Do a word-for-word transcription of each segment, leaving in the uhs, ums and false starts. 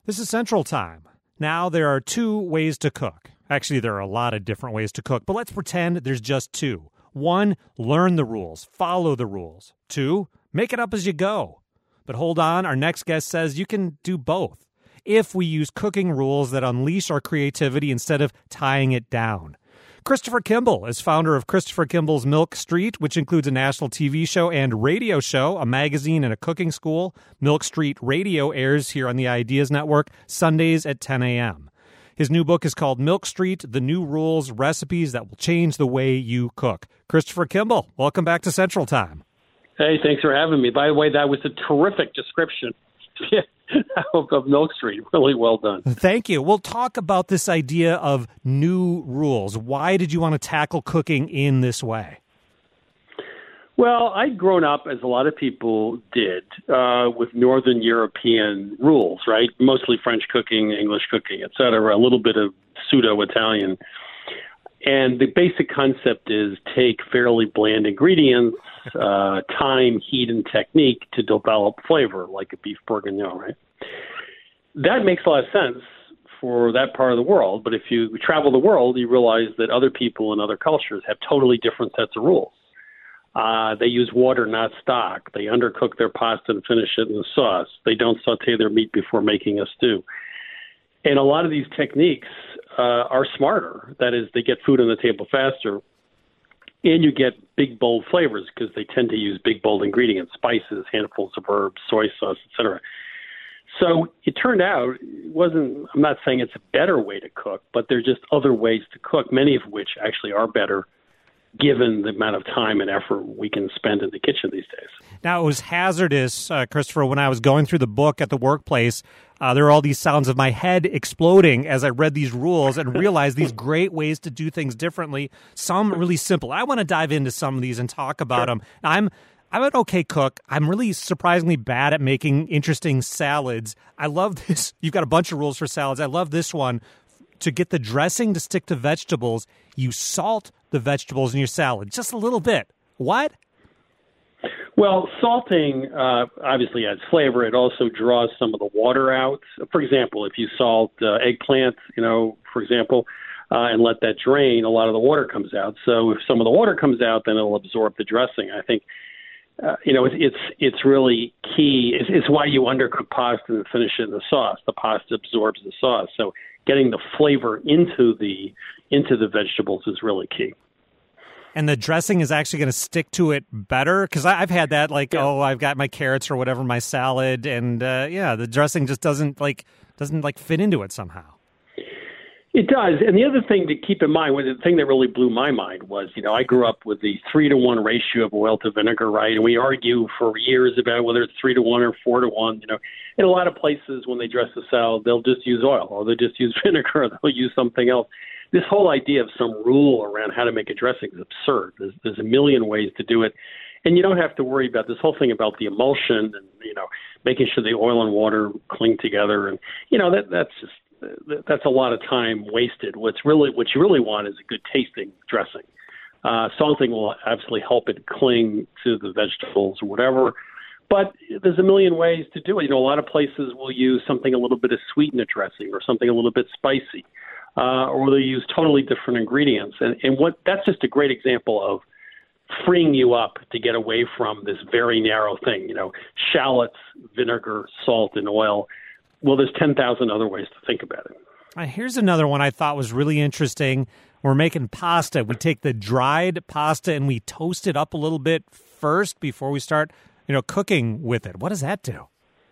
This is Central Time. Now, there are two ways to cook. Actually, there are a lot of different ways to cook, but let's pretend there's just two. One, learn the rules, follow the rules. Two, make it up as you go. But hold on, our next guest says you can do both if we use cooking rules that unleash our creativity instead of tying it down. Christopher Kimball is founder of Christopher Kimball's Milk Street, which includes a national T V show and radio show, a magazine, and a cooking school. Milk Street Radio airs here on the Ideas Network Sundays at ten a.m. His new book is called Milk Street, The New Rules, Recipes That Will Change the Way You Cook. Christopher Kimball, welcome back to Central Time. Hey, thanks for having me. By the way, that was a terrific description of, of Milk Street. Really well done. Thank you. We'll talk about this idea of new rules. Why did you want to tackle cooking in this way? Well, I'd grown up, as a lot of people did, uh, with Northern European rules, right? Mostly French cooking, English cooking, et cetera, a little bit of pseudo-Italian. And the basic concept is take fairly bland ingredients, uh, time, heat, and technique to develop flavor, like a beef bourguignon, right? That makes a lot of sense for that part of the world, but if you travel the world, you realize that other people in other cultures have totally different sets of rules. Uh, they use water, not stock. They undercook their pasta and finish it in the sauce. They don't saute their meat before making a stew. And a lot of these techniques uh, are smarter. That is, they get food on the table faster, and you get big, bold flavors because they tend to use big, bold ingredients, spices, handfuls of herbs, soy sauce, et cetera. So it turned out it wasn't, I'm not saying it's a better way to cook, but there are just other ways to cook, many of which actually are better given the amount of time and effort we can spend in the kitchen these days. Now, it was hazardous, uh, Christopher, when I was going through the book at the workplace. Uh, there were all these sounds of my head exploding as I read these rules and realized these great ways to do things differently, some really simple. I want to dive into some of these and talk about sure. them. I'm I'm an okay cook. I'm really surprisingly bad at making interesting salads. I love this. You've got a bunch of rules for salads. I love this one. To get the dressing to stick to vegetables, you salt the vegetables in your salad just a little bit. What? Well, salting uh, obviously adds flavor. It also draws some of the water out. For example, if you salt uh, eggplant, you know, for example, uh, and let that drain, a lot of the water comes out. So if some of the water comes out, then it'll absorb the dressing. I think, uh, you know, it's it's, it's really key. It's, it's why you undercook pasta and finish it in the sauce. The pasta absorbs the sauce. So getting the flavor into the into the vegetables is really key. And the dressing is actually going to stick to it better? Because I've had that, like, yeah. oh, I've got my carrots or whatever, my salad, and uh, yeah, the dressing just doesn't like doesn't like fit into it somehow. It does. And the other thing to keep in mind, was the thing that really blew my mind was, you know, I grew up with the three to one ratio of oil to vinegar, right? And we argue for years about whether it's three to one or four to one. You know, in a lot of places when they dress a salad, they'll just use oil or they'll just use vinegar or they'll use something else. This whole idea of some rule around how to make a dressing is absurd. There's, there's a million ways to do it. And you don't have to worry about this whole thing about the emulsion and, you know, making sure the oil and water cling together. And, you know, that that's just, that's a lot of time wasted. What's really, what you really want is a good tasting dressing. Uh, salting will absolutely help it cling to the vegetables or whatever. But there's a million ways to do it. You know, a lot of places will use something a little bit of sweet in a dressing or something a little bit spicy. Uh, or they use totally different ingredients. And, and what that's just a great example of freeing you up to get away from this very narrow thing, you know, shallots, vinegar, salt, and oil. Well, there's ten thousand other ways to think about it. Uh, here's another one I thought was really interesting. We're making pasta. We take the dried pasta and we toast it up a little bit first before we start, you know, cooking with it. What does that do?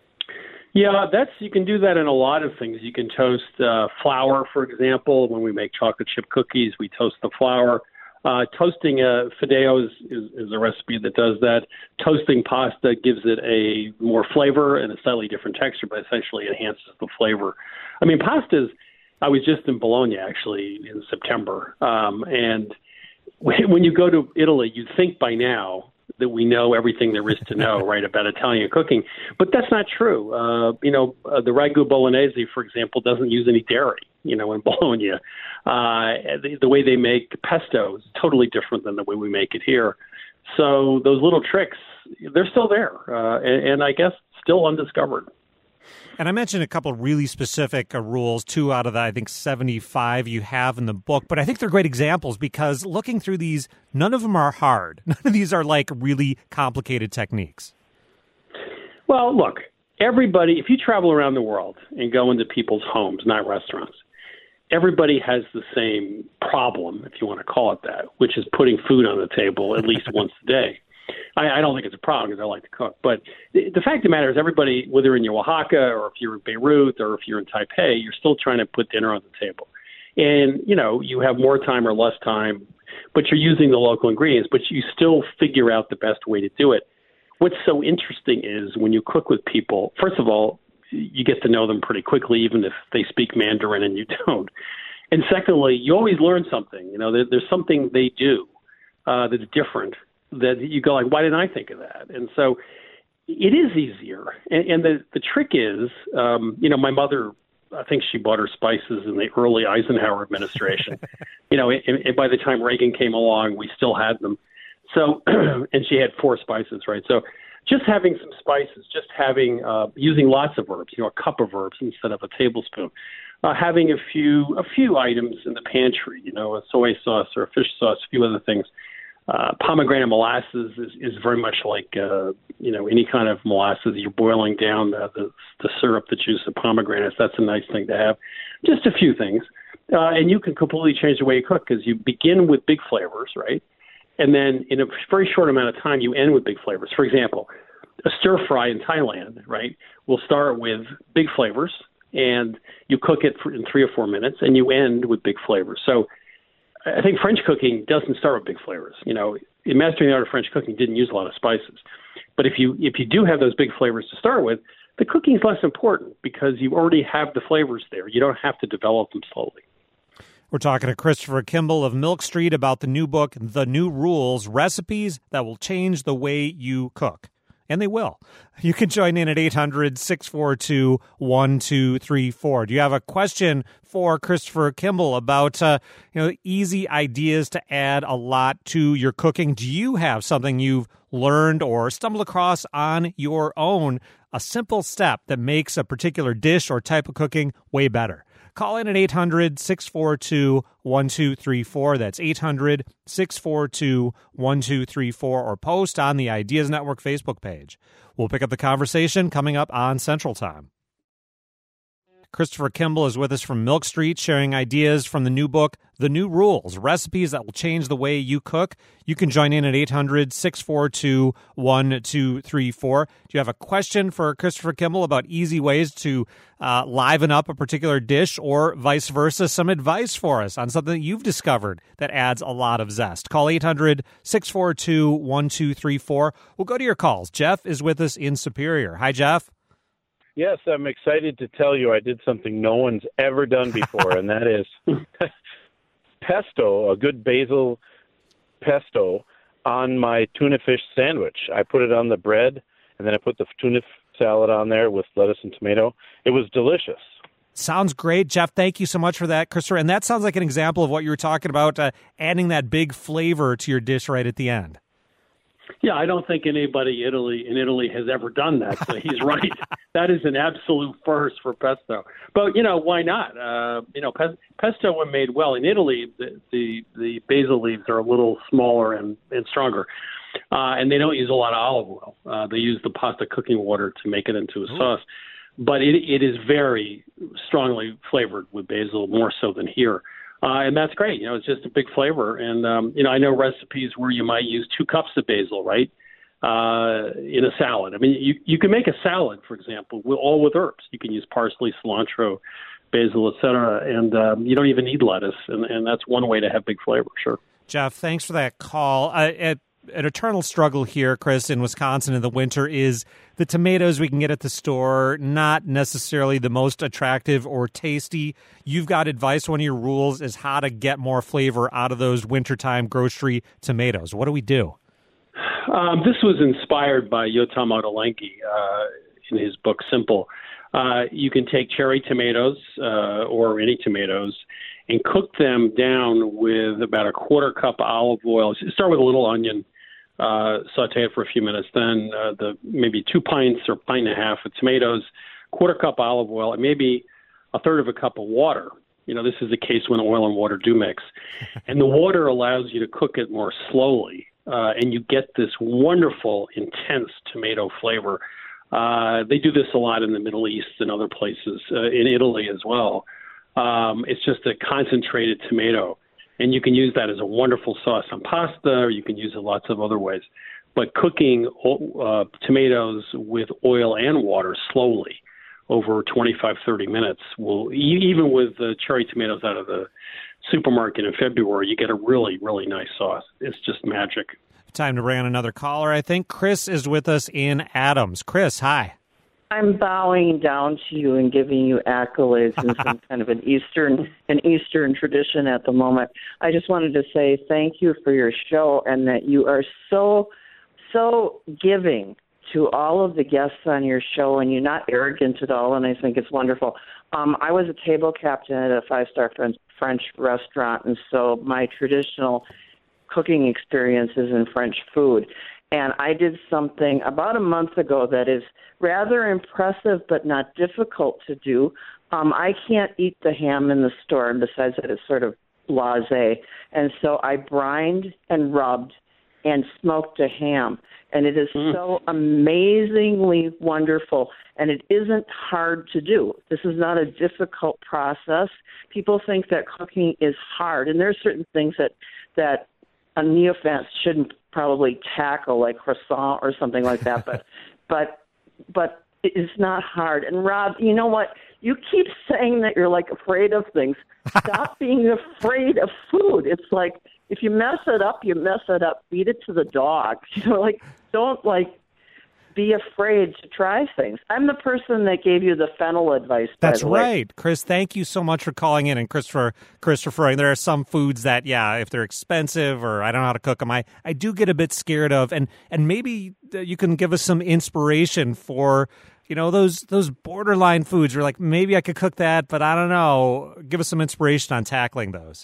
Yeah, that's you can do that in a lot of things. You can toast uh, flour, for example. When we make chocolate chip cookies, we toast the flour. Uh, toasting uh, Fideos is, is a recipe that does that. Toasting pasta gives it a more flavor and a slightly different texture, but essentially enhances the flavor. I mean, pastas, I was just in Bologna, actually, in September. Um, and when you go to Italy, you'd think by now that we know everything there is to know, right, about Italian cooking. But that's not true. Uh, you know, uh, the ragu bolognese, for example, doesn't use any dairy, you know, in Bologna. Uh, the, the way they make pesto is totally different than the way we make it here. So those little tricks, they're still there, uh, and, and I guess still undiscovered. And I mentioned a couple really specific uh, rules, two out of the, I think, seventy-five you have in the book. But I think they're great examples because looking through these, none of them are hard. None of these are like really complicated techniques. Well, look, everybody, if you travel around the world and go into people's homes, not restaurants, everybody has the same problem, if you want to call it that, which is putting food on the table at least once a day. I, I don't think it's a problem because I like to cook. But the, the fact of the matter is everybody, whether in Oaxaca or if you're in Beirut or if you're in Taipei, you're still trying to put dinner on the table. And, you know, you have more time or less time, but you're using the local ingredients, but you still figure out the best way to do it. What's so interesting is when you cook with people, first of all, you get to know them pretty quickly, even if they speak Mandarin and you don't. And secondly, you always learn something. You know, there, there's something they do uh, that's different that you go like, why didn't I think of that? And so it is easier. And, and the, the trick is, um, you know, my mother, I think she bought her spices in the early Eisenhower administration. you know, and, and by the time Reagan came along, we still had them. So, and she had four spices, right? So just having some spices, just having, uh, using lots of herbs, you know, a cup of herbs instead of a tablespoon, uh, having a few, a few items in the pantry, you know, a soy sauce or a fish sauce, a few other things. Uh, pomegranate molasses is, is very much like, uh, you know, any kind of molasses. You're boiling down the, the, the syrup, the juice of pomegranates. That's a nice thing to have. Just a few things. Uh, and you can completely change the way you cook because you begin with big flavors, right? And then in a very short amount of time, you end with big flavors. For example, a stir fry in Thailand, right, will start with big flavors, and you cook it for, in three or four minutes, and you end with big flavors. So I think French cooking doesn't start with big flavors. You know, in Mastering the Art of French Cooking didn't use a lot of spices. But if you if you do have those big flavors to start with, the cooking is less important because you already have the flavors there. You don't have to develop them slowly. We're talking to Christopher Kimball of Milk Street about the new book, The New Rules, Recipes That Will Change the Way You Cook. And they will. You can join in at eight hundred, six four two, one two three four. Do you have a question for Christopher Kimball about uh, you know, easy ideas to add a lot to your cooking? Do you have something you've learned or stumbled across on your own, a simple step that makes a particular dish or type of cooking way better? Call in at eight hundred, six four two, one two three four. That's eight hundred, six four two, one two three four, or post on the Ideas Network Facebook page. We'll pick up the conversation coming up on Central Time. Christopher Kimball is with us from Milk Street, sharing ideas from the new book, The New Rules, Recipes That Will Change the Way You Cook. You can join in at eight hundred, six four two, one two three four. Do you have a question for Christopher Kimball about easy ways to uh, liven up a particular dish, or vice versa, some advice for us on something that you've discovered that adds a lot of zest? Call eight hundred, six four two, one two three four. We'll go to your calls. Jeff is with us in Superior. Hi, Jeff. Yes, I'm excited to tell you I did something no one's ever done before, and that is pesto, a good basil pesto, on my tuna fish sandwich. I put it on the bread, and then I put the tuna salad on there with lettuce and tomato. It was delicious. Sounds great, Jeff. Thank you so much for that, Christopher. And that sounds like an example of what you were talking about, uh, adding that big flavor to your dish right at the end. Yeah, I don't think anybody Italy in Italy has ever done that. So he's right. That is an absolute first for pesto. But, you know, why not? Uh, you know, pe- pesto, when made well in Italy, the, the, the basil leaves are a little smaller and, and stronger. Uh, and they don't use a lot of olive oil. Uh, they use the pasta cooking water to make it into a Ooh. sauce. But it, it is very strongly flavored with basil, more so than here. Uh, and that's great. You know, it's just a big flavor. And, um, you know, I know recipes where you might use two cups of basil, right, uh, in a salad. I mean, you, you can make a salad, for example, with, all with herbs. You can use parsley, cilantro, basil, et cetera. And um, you don't even need lettuce. And, and that's one way to have big flavor, sure. Jeff, thanks for that call. Uh, at, an eternal struggle here, Chris, in Wisconsin in the winter is the tomatoes we can get at the store, not necessarily the most attractive or tasty. You've got advice. One of your rules is how to get more flavor out of those wintertime grocery tomatoes. What do we do? Um, this was inspired by Yotam Ottolenghi uh, in his book, Simple. Uh, you can take cherry tomatoes uh, or any tomatoes and cook them down with about a quarter cup of olive oil. Start with a little onion, uh, saute it for a few minutes. Then uh, the maybe two pints or pint and a half of tomatoes, quarter cup olive oil, and maybe a third of a cup of water. You know, this is the case when oil and water do mix. And the water allows you to cook it more slowly, uh, and you get this wonderful, intense tomato flavor. Uh, they do this a lot in the Middle East and other places, uh, in Italy as well. Um, it's just a concentrated tomato, and you can use that as a wonderful sauce on pasta, or you can use it lots of other ways. But cooking uh, tomatoes with oil and water slowly over twenty-five, thirty minutes will, even with the cherry tomatoes out of the supermarket in February, you get a really, really nice sauce. It's just magic. Time to bring on another caller, I think. Chris is with us in Adams. Chris, hi. I'm bowing down to you and giving you accolades in some kind of an Eastern an Eastern tradition at the moment. I just wanted to say thank you for your show, and that you are so, so giving to all of the guests on your show, and you're not arrogant at all, and I think it's wonderful. Um, I was a table captain at a five-star French, French restaurant, and so my traditional cooking experiences in French food. And I did something about a month ago that is rather impressive but not difficult to do. Um, I can't eat the ham in the store, and besides that, it's sort of blasé. And so I brined and rubbed and smoked a ham. And it is mm. so amazingly wonderful, and it isn't hard to do. This is not a difficult process. People think that cooking is hard, and there are certain things that, that a neophyte shouldn't probably tackle, like croissant or something like that, but but but it's not hard. And Rob, you know what? You keep saying that you're like afraid of things. Stop being afraid of food. It's like if you mess it up, you mess it up. Feed it to the dog. You know, like don't like be afraid to try things. I'm the person that gave you the fennel advice. That's by the way. right, Chris. Thank you so much for calling in. And Christopher, Christopher, there are some foods that, yeah, if they're expensive or I don't know how to cook them, I, I do get a bit scared of. And and maybe you can give us some inspiration for, you know, those those borderline foods. You're like, maybe I could cook that, but I don't know. Give us some inspiration on tackling those.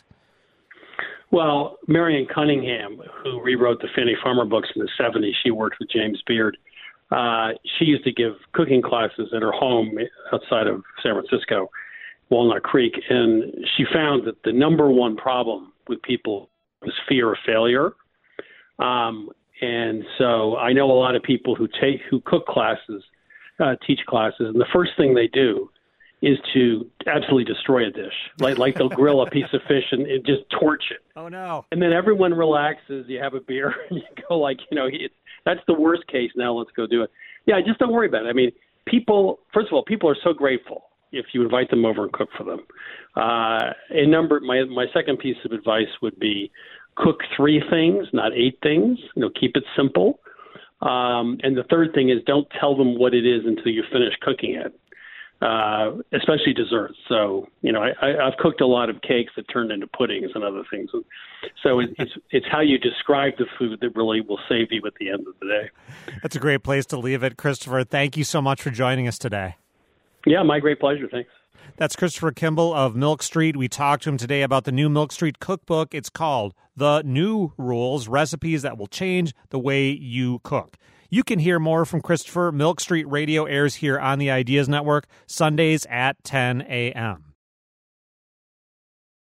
Well, Marion Cunningham, who rewrote the Fannie Farmer books in the seventies, she worked with James Beard. Uh, she used to give cooking classes at her home outside of San Francisco, Walnut Creek, and she found that the number one problem with people was fear of failure. Um, and so I know a lot of people who take who cook classes, uh, teach classes, and the first thing they do is to absolutely destroy a dish. Like like they'll grill a piece of fish and, and just torch it. Oh no! And then everyone relaxes. You have a beer, and you go like, you know, it's that's the worst case. Now let's go do it. Yeah, just don't worry about it. I mean, people, first of all, people are so grateful if you invite them over and cook for them. Uh, a number, my, my second piece of advice would be cook three things, not eight things. You know, keep it simple. Um, and the third thing is don't tell them what it is until you finish cooking it. Uh, especially desserts. So, you know, I, I, I've cooked a lot of cakes that turned into puddings and other things. So it, it's it's how you describe the food that really will save you at the end of the day. That's a great place to leave it. Christopher, thank you so much for joining us today. Yeah, my great pleasure. Thanks. That's Christopher Kimball of Milk Street. We talked to him today about the new Milk Street cookbook. It's called The New Rules, Recipes That Will Change the Way You Cook. You can hear more from Christopher. Milk Street Radio airs here on the Ideas Network, Sundays at ten a.m.